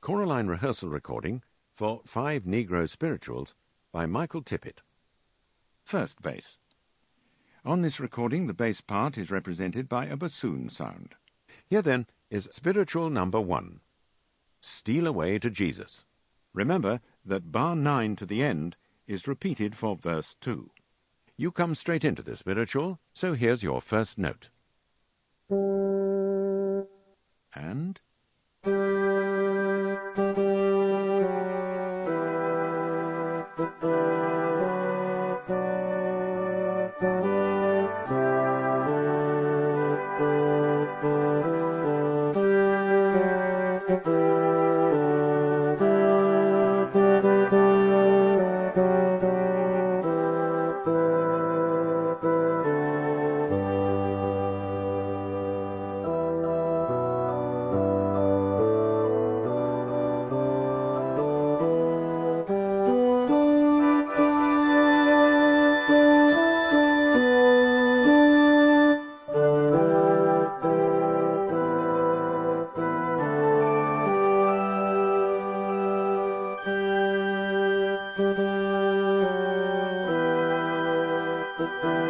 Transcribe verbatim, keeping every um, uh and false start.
choraline rehearsal recording for Five Negro Spirituals by Michael Tippett. First bass. On this recording, the bass part is represented by a bassoon sound. Here then is spiritual number one, Steal Away to Jesus. Remember that bar nine to the end is repeated for verse two. You come straight into the spiritual, so here's your first note. And... Thank you.